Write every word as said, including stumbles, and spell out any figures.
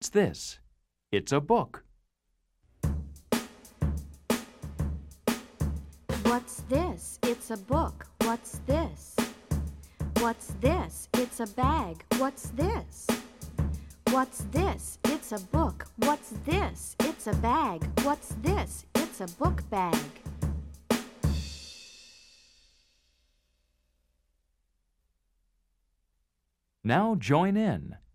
What's this? It's a book. What's this? It's a book. What's this? What's this? It's a bag. What's this? What's this? It's a book. What's this? It's a bag. What's this? It's a book bag. Now join in.